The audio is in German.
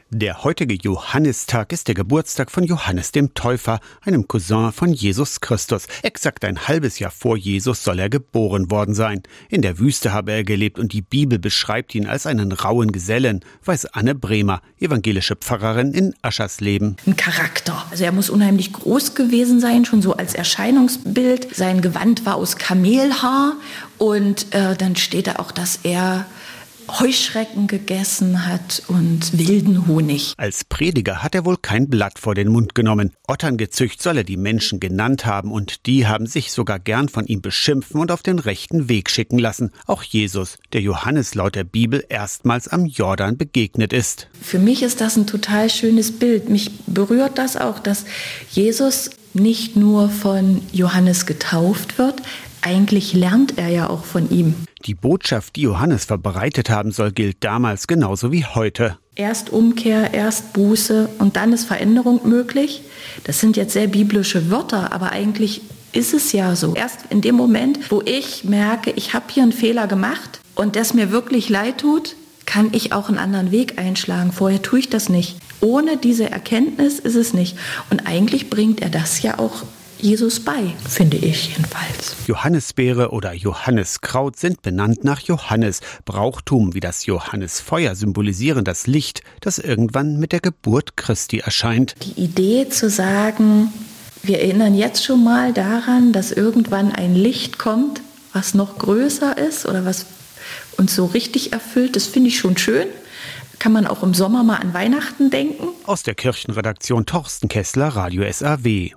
Der heutige Johannistag ist der Geburtstag von Johannes dem Täufer, einem Cousin von Jesus Christus. Exakt ein halbes Jahr vor Jesus soll er geboren worden sein. In der Wüste habe er gelebt und die Bibel beschreibt ihn als einen rauen Gesellen, weiß Anne Bremer, evangelische Pfarrerin in Aschersleben. Ein Charakter. Also er muss unheimlich groß gewesen sein, schon so als Erscheinungsbild. Sein Gewand war aus Kamelhaar und dann steht da auch, dass er Heuschrecken gegessen hat und wilden Honig. Als Prediger hat er wohl kein Blatt vor den Mund genommen. Otterngezücht soll er die Menschen genannt haben und die haben sich sogar gern von ihm beschimpfen und auf den rechten Weg schicken lassen. Auch Jesus, der Johannes laut der Bibel erstmals am Jordan begegnet ist. Für mich ist das ein total schönes Bild. Mich berührt das auch, dass Jesus nicht nur von Johannes getauft wird, eigentlich lernt er ja auch von ihm. Die Botschaft, die Johannes verbreitet haben soll, gilt damals genauso wie heute. Erst Umkehr, erst Buße und dann ist Veränderung möglich. Das sind jetzt sehr biblische Wörter, aber eigentlich ist es ja so. Erst in dem Moment, wo ich merke, ich habe hier einen Fehler gemacht und das mir wirklich leid tut, kann ich auch einen anderen Weg einschlagen. Vorher tue ich das nicht. Ohne diese Erkenntnis ist es nicht. Und eigentlich bringt er das ja auch Jesus bei, finde ich jedenfalls. Johannisbeere oder Johanniskraut sind benannt nach Johannes. Brauchtum wie das Johannisfeuer symbolisieren das Licht, das irgendwann mit der Geburt Christi erscheint. Die Idee zu sagen, wir erinnern jetzt schon mal daran, dass irgendwann ein Licht kommt, was noch größer ist oder was uns so richtig erfüllt, das finde ich schon schön. Kann man auch im Sommer mal an Weihnachten denken. Aus der Kirchenredaktion Torsten Kessler, Radio SAW.